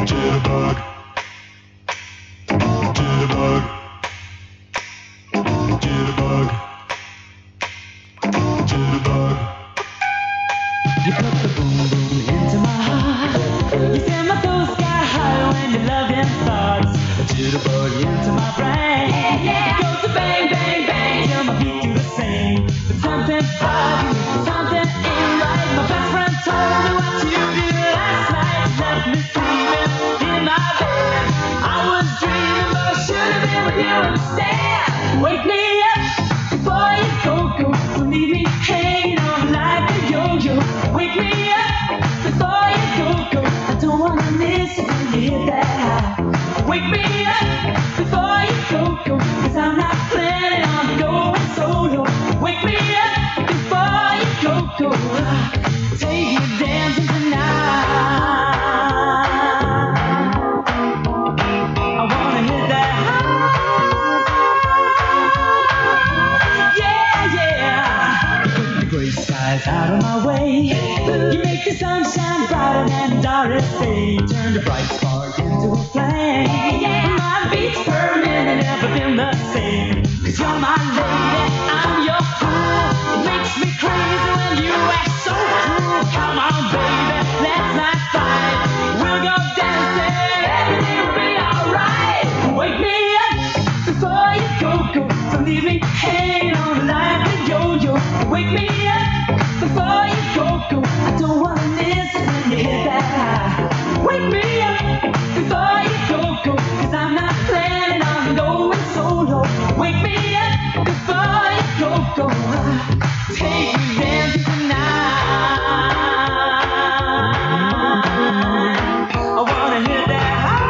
Jitterbug, jitterbug, jitterbug, jitterbug. You put the boom boom into my heart. You send my soul sky high when your loving thoughts. A jitterbug into my brain. Yeah. It goes to bang bang bang till my feet do the same. But something about you, something ain't right. My best friend told me what you did last night. Left me sleeping in my bed. I was dreaming, but I should have been with you instead. Wake me up before you go. Don't leave me hanging on like a yo-yo. Wake me up before you go. I don't wanna miss it when you hit that high. Wake me up before you go. Cause I'm not planning on going solo. Wake me up before you go. Take me dancing tonight. I wanna hit that high. Yeah. The gray skies out of my way. You make the sunshine brighter than Doris Day. Turn the bright spark into a flame. My beats burning and never been the same. Cause you're my lady, I'm your fool. It makes me crazy when you act so cruel. Come on, baby, let's not fight. We'll go dancing, everything will be alright. Wake me up before you go. Don't leave me hanging on like a yo-yo. Wake me up before you go. I don't wanna miss it when you hit that high. Wake me up before you go. Cause I'm not planning on going solo. Wake me up before you go. Take me dancing tonight. I wanna hit that high.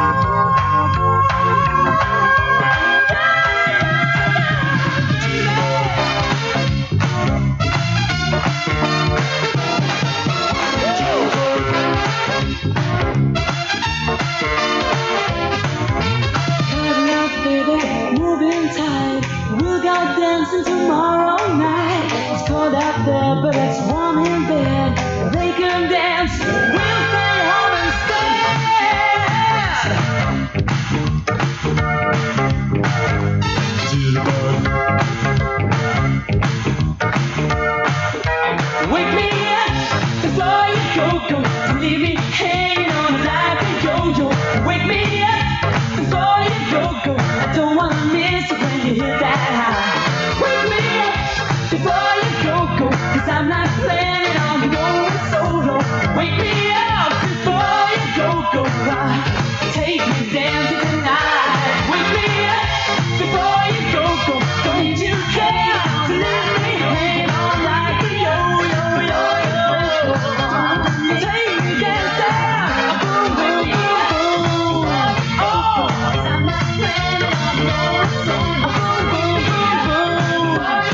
Moving tight, we'll go dancing tomorrow night. It's cold out there, but it's warm in bed. They can dance, we'll stay home instead. Jitterbug, Wake me up before you go. Don't leave me hanging on like a yo-yo. Wake me up before you go. I don't wanna miss it when you hit that high. Wake me up before you go. Cause I'm not planning on going solo. Wake me up before you go. Take me dancing tonight. Wake me up before you go. Don't you care to let me hang on like a yo-yo. Take me dancing. Boom, boom, boom, boom. Oh, cause I'm not planning on going solo. Boom, boom, boom, boom.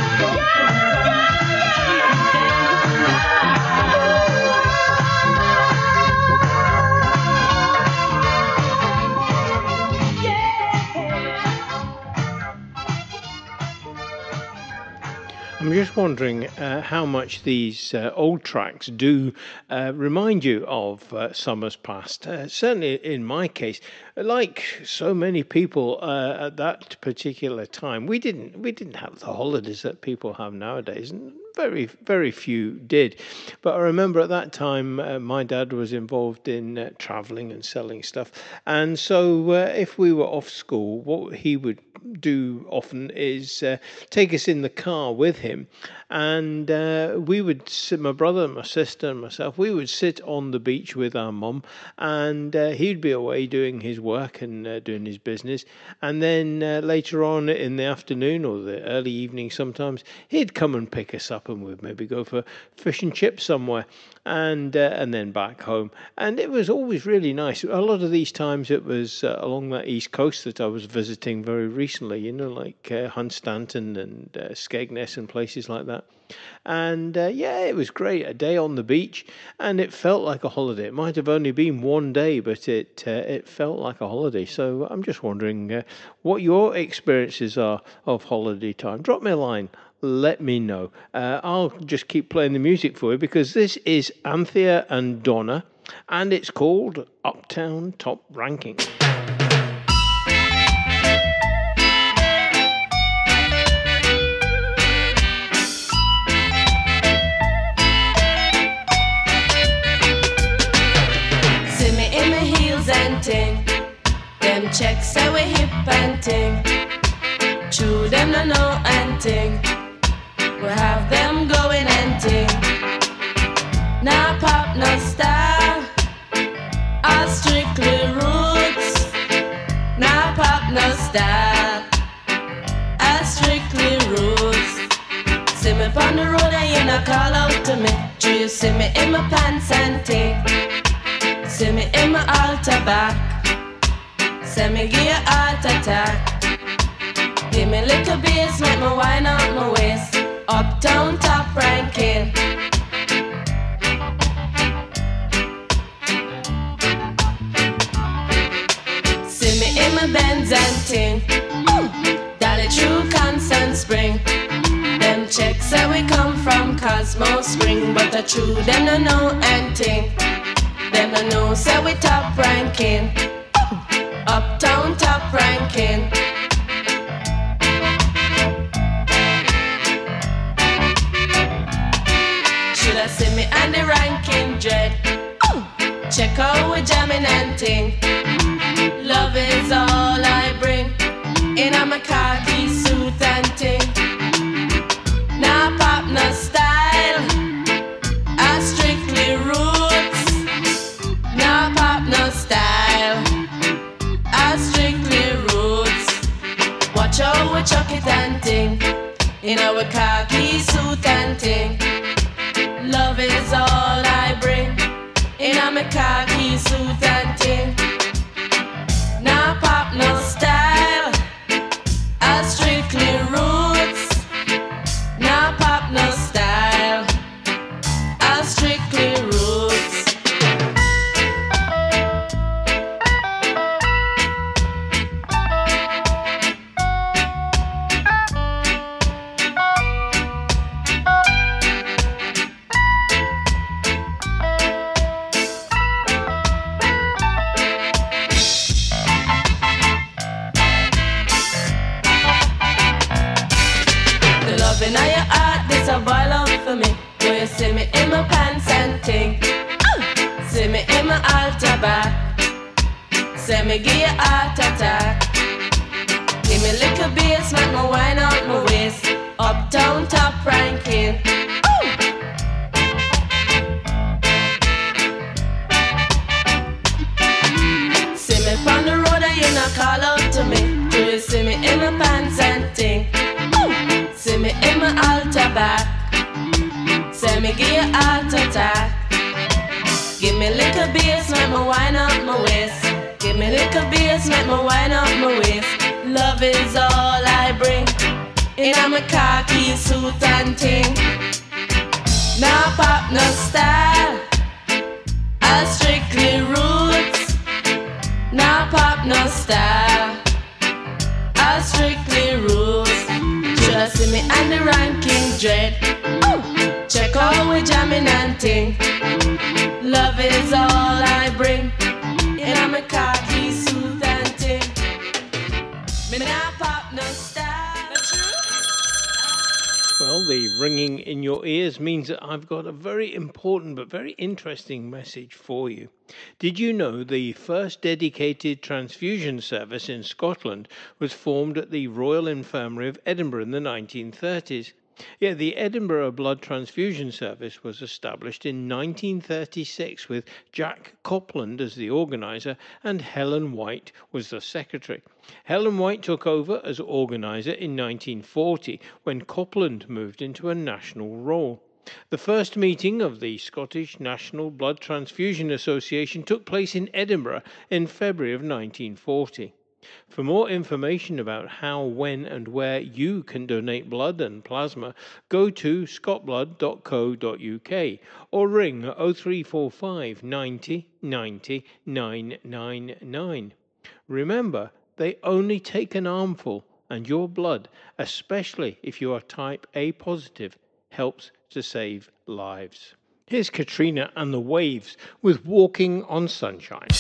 I'm just wondering how much these old tracks do remind you of summers past. Certainly, in my case, like so many people at that particular time, we didn't have the holidays that people have nowadays, and very few did. But I remember at that time, my dad was involved in traveling and selling stuff, and so if we were off school, what he would do often is take us in the car with him, and we would sit, my brother, my sister, and myself. We would sit on the beach with our mum, and he'd be away doing his work and doing his business. And then later on in the afternoon or the early evening, sometimes he'd come and pick us up, and we'd maybe go for fish and chips somewhere, and then back home. And it was always really nice. A lot of these times it was along that east coast that I was visiting very recently. Like Hunstanton and Skegness and places like that. And yeah, it was great. A day on the beach, and it felt like a holiday. It might have only been one day, but it felt like a holiday. So I'm just wondering what your experiences are of holiday time. Drop me a line. Let me know. I'll just keep playing the music for you because this is Anthea and Donna and it's called Uptown Top Ranking. See me in my heels and ting. Them checks say we hip and ting. True them no know and ting. We have them going and ting. Now pop no style. All strictly roots. Now pop no style. All strictly roots. See me on the road and you not call out to me. True you see me in my pants and ting. See me in my altar back. Say me give you heart attack. Give me little bass, make me wind up my waist. Uptown top ranking. See me in my Benz and ting. Dolly true Constant Spring. Them checks say we come from Cosmo Spring, but the true them no know and ting. Them no know say we top ranking. Uptown top ranking. Shoulda see me and the ranking dread. Check out we jamming and ting. Love is all I bring. In a my khaki suit and ting. Nah pop no style. I strictly roots. Nah pop no style. I strictly roots. Watch out we chuck it and ting. In our khaki suit and ting. Love is all I bring. In a my khaki suit and ting. Now pop no style. I strictly roots. Now pop no style. I strictly roots. Loving on your heart, this a boil out for me. When you see me in my pants and ting. See me in my altar back. Say me give you heart attack. Give me little bass, make me wind out my waist. Uptown top ranking. See me on the road and you not call out to me. Do you see me in my pants and ting? See me in my altar back. Say me give you heart attack. Give me little bass, make me wind up my waist. Give me little bass, make me wind up my waist. Love is all I bring. In a my khaki suit and ting. Now pop no style. I strictly roots. Now pop no style. I strictly roots. Shoulda see me and the ranking dread. Check out we jamming and ting. Love is all I bring. In a my khaki suit and ting. Me nah pop no style. Well, the ringing in your ears means that I've got a very important but very interesting message for you. Did you know the first dedicated transfusion service in Scotland was formed at the Royal Infirmary of Edinburgh in the 1930s? Yeah, the Edinburgh Blood Transfusion Service was established in 1936 with Jack Copland as the organiser and Helen White was the secretary. Helen White took over as organiser in 1940 when Copland moved into a national role. The first meeting of the Scottish National Blood Transfusion Association took place in Edinburgh in February of 1940. For more information about how, when and where you can donate blood and plasma, go to scotblood.co.uk or ring 0345 90 90 999. Remember, they only take an armful, and your blood, especially if you are type A positive, helps to save lives. Here's Katrina and the Waves with Walking on Sunshine.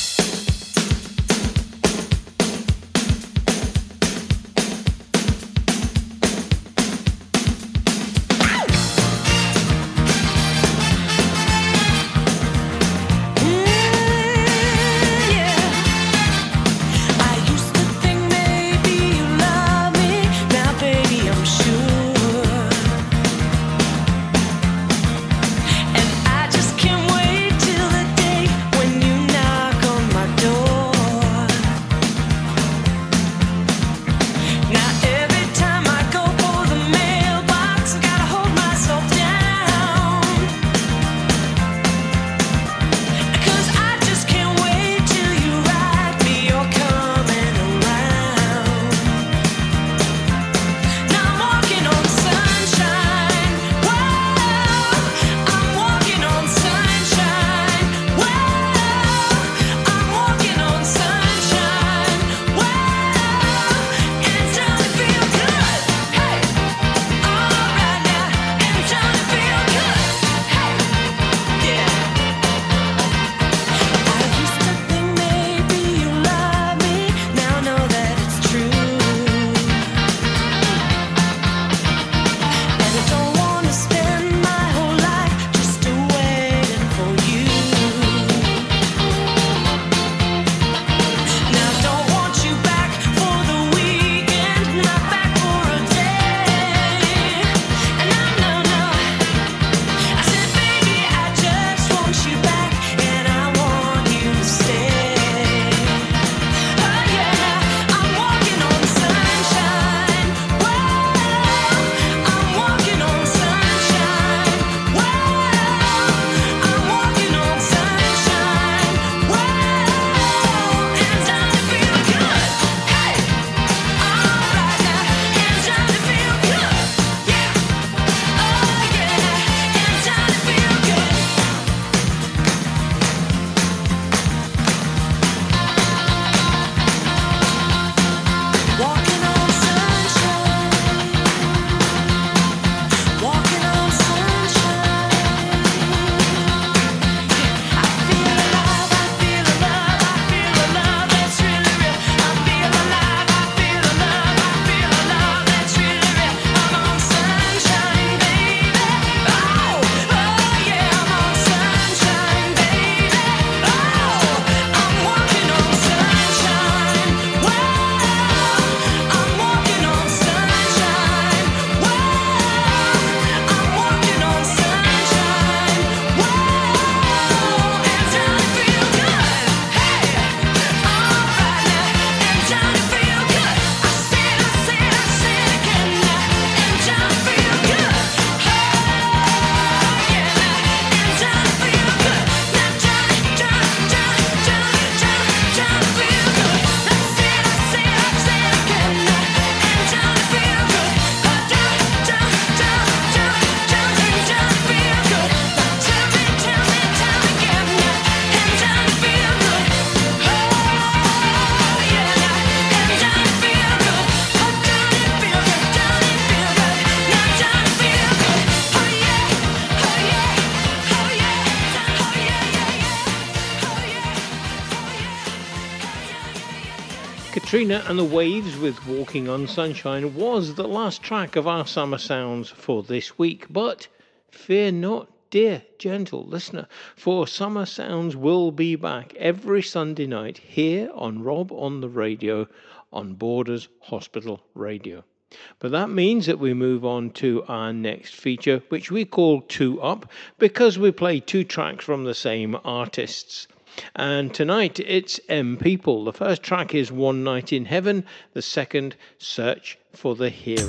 Katrina and the Waves with Walking on Sunshine was the last track of our Summer Sounds for this week. But fear not, dear gentle listener, for Summer Sounds will be back every Sunday night here on Rob on the Radio on Borders Hospital Radio. But that means that we move on to our next feature, which we call Two Up, because we play two tracks from the same artists. And tonight it's M People. The first track is One Night in Heaven, the second, Search for the Hero.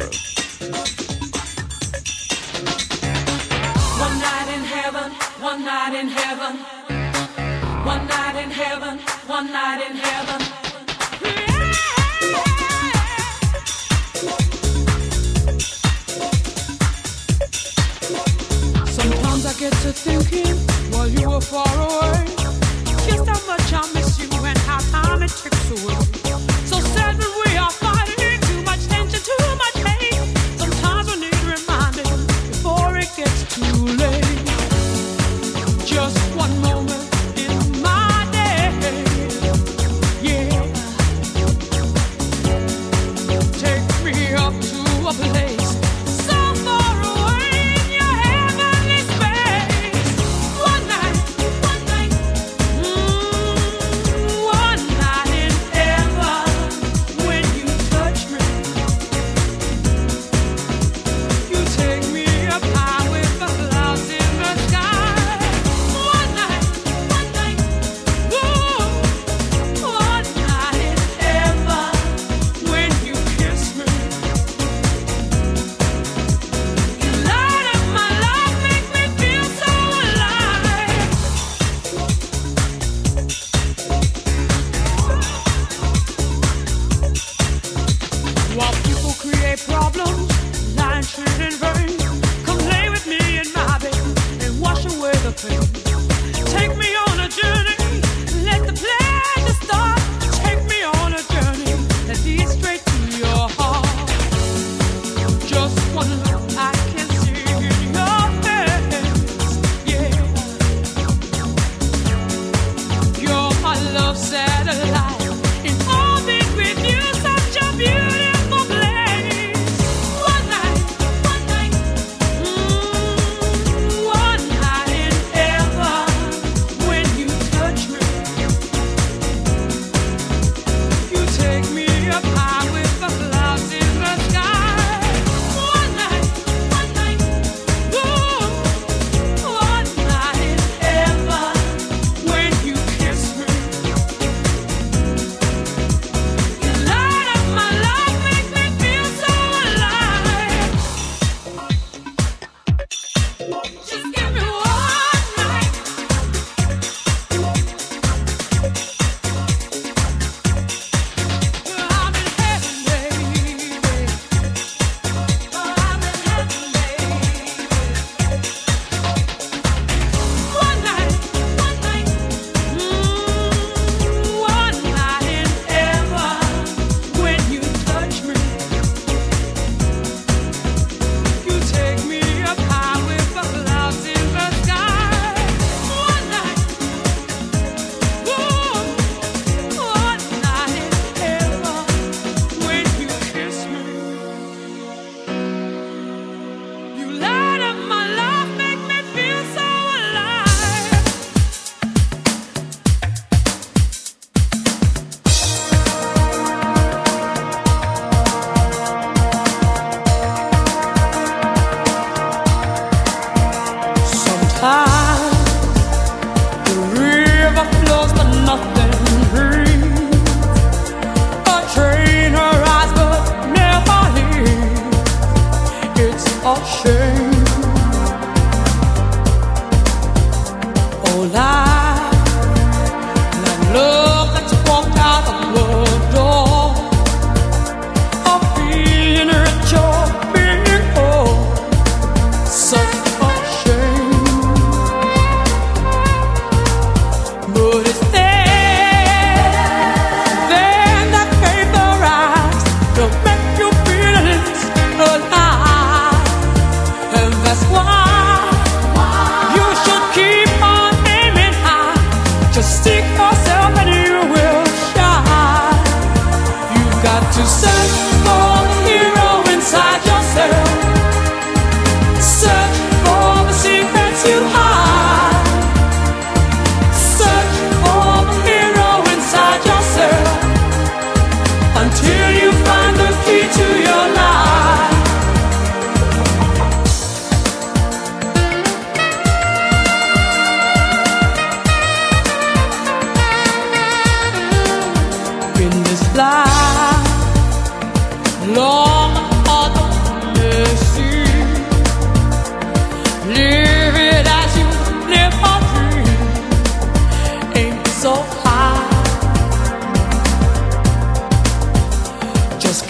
One night in heaven, one night in heaven, one night in heaven, one night in heaven. Sometimes I get to thinking while you were far away, just how much I miss you and how time it ticks away. So sad when we are fighting, too much tension, too much pain. Sometimes we need reminding before it gets too late.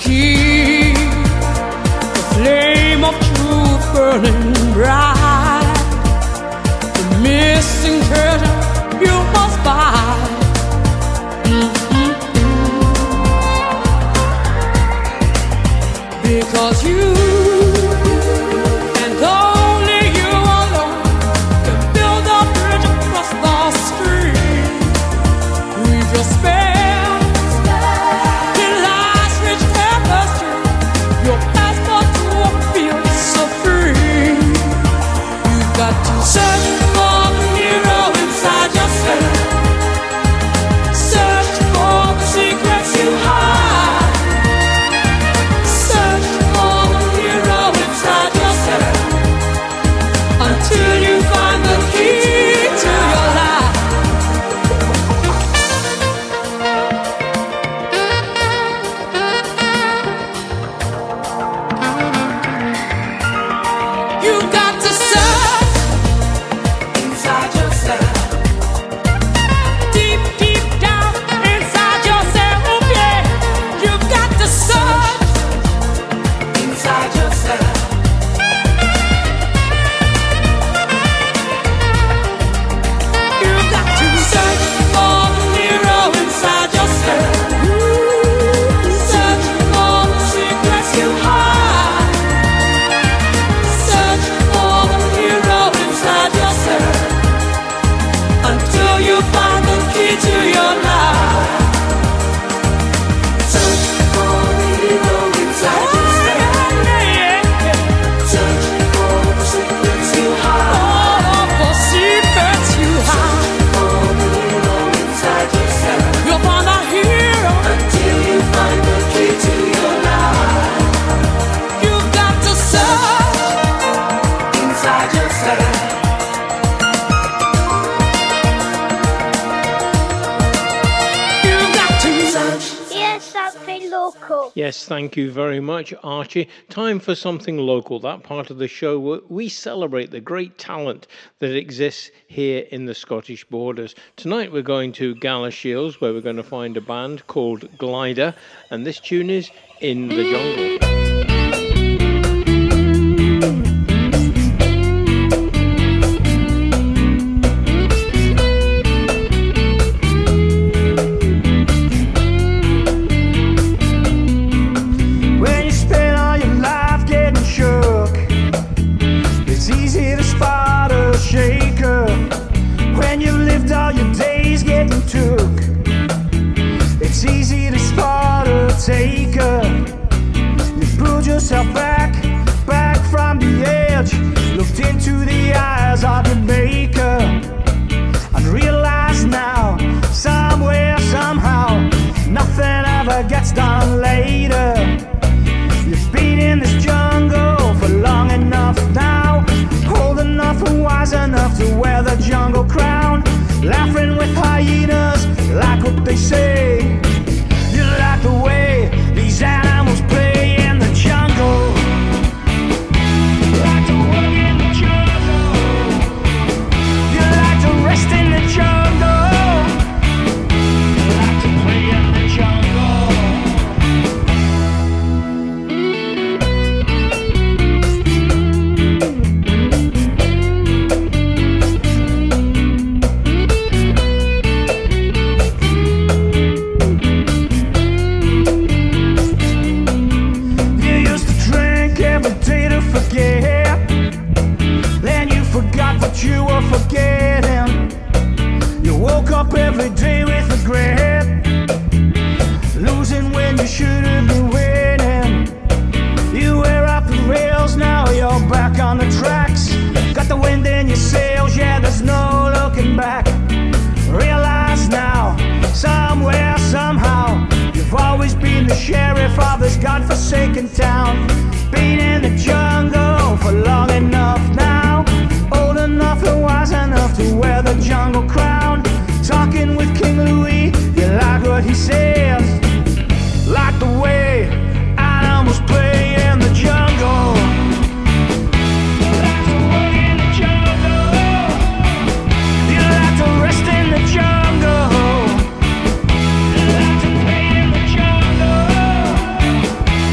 keep the flame of truth burning bright. The missing treasure you must find. Because you and only you alone can build a bridge across the stream. We've your spell in life's rich tapestry, your passport to a field so free. You've got to search for the hero inside yourself. Search for the secrets you hide. Search for the hero inside yourself until you find the key to your life. You've got to search inside yourself. Deep, deep down inside yourself, yeah. You've got to search inside yourself. You've got to search for the hero inside yourself. Search for the secrets you hide. Search for the hero inside yourself until you find the key to your life. Search for the hero inside yourself. Search for the secrets you hide. Oh, for secrets you hide. For the hero inside yourself. You'll find a hero until you find the key to your life. You've got to search inside yourself. You've got to search. Here's something local. Yes, thank you very much, Archie. Time for something local, that part of the show where we celebrate the great talent that exists here in the Scottish borders. Tonight we're going to Galashiels, where we're going to find a band called Glider, and this tune is In the Jungle. When you spend all your life getting shook, it's easy to spot a shaker. When you've lived all your days getting took, it's easy to spot a taker. You pulled yourself back from the edge, looked into the eyes of your maker, and realized now, somewhere, somehow, nothing ever gets done later. You've been in this jungle for long enough now, old enough and wise enough to wear the jungle crown, laughing with hyenas, like what they say. You like the way these animals play in the jungle. Like to work in the jungle. You like to rest in the jungle. You like to play in the jungle. You used to drink every day to forget. Then you forgot what you were forgetting. You woke up every day with regret, losing when you should have been winning. You were off the rails, now you're back on the tracks. Got the wind in your sails, yeah, there's no looking back. Realize now, somewhere, somehow, you've always been the sheriff of this godforsaken town. Been in the jungle for long enough now, old enough and wise enough to wear the jungle crown. Talking with King Louis, you like what he says, like the way animals play in the jungle. Like to work in the jungle. You like to rest in the jungle. You like to play in the jungle.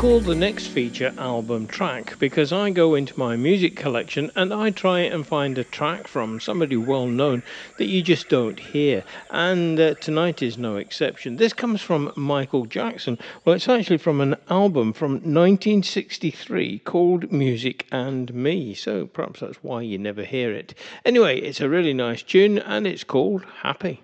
call the next feature album track because I go into my music collection and I try and find a track from somebody well known that you just don't hear. And tonight is no exception. This comes from Michael Jackson. Well, it's actually from an album from 1963 called Music and Me. So perhaps that's why you never hear it. Anyway, it's a really nice tune and it's called Happy.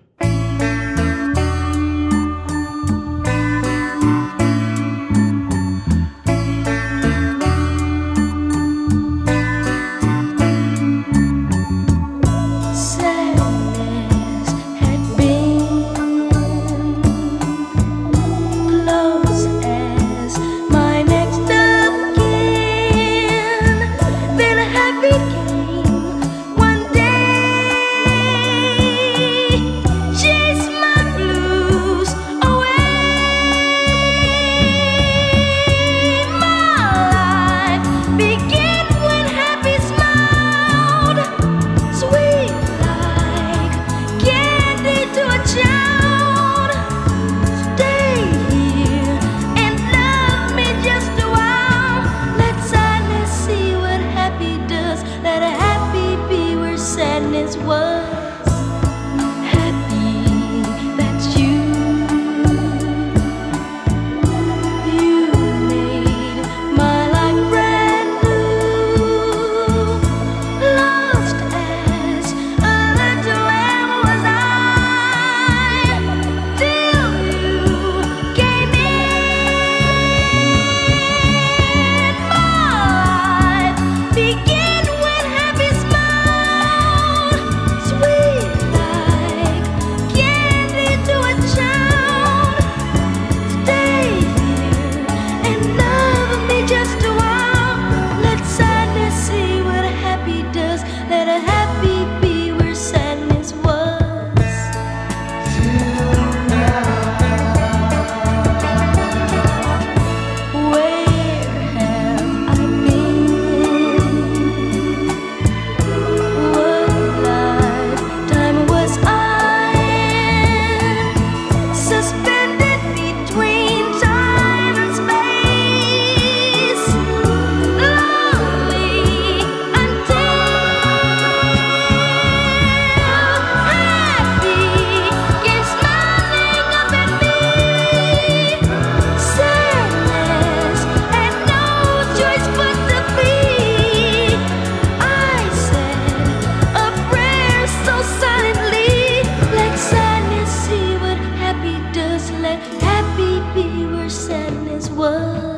Let happy be where sadness was.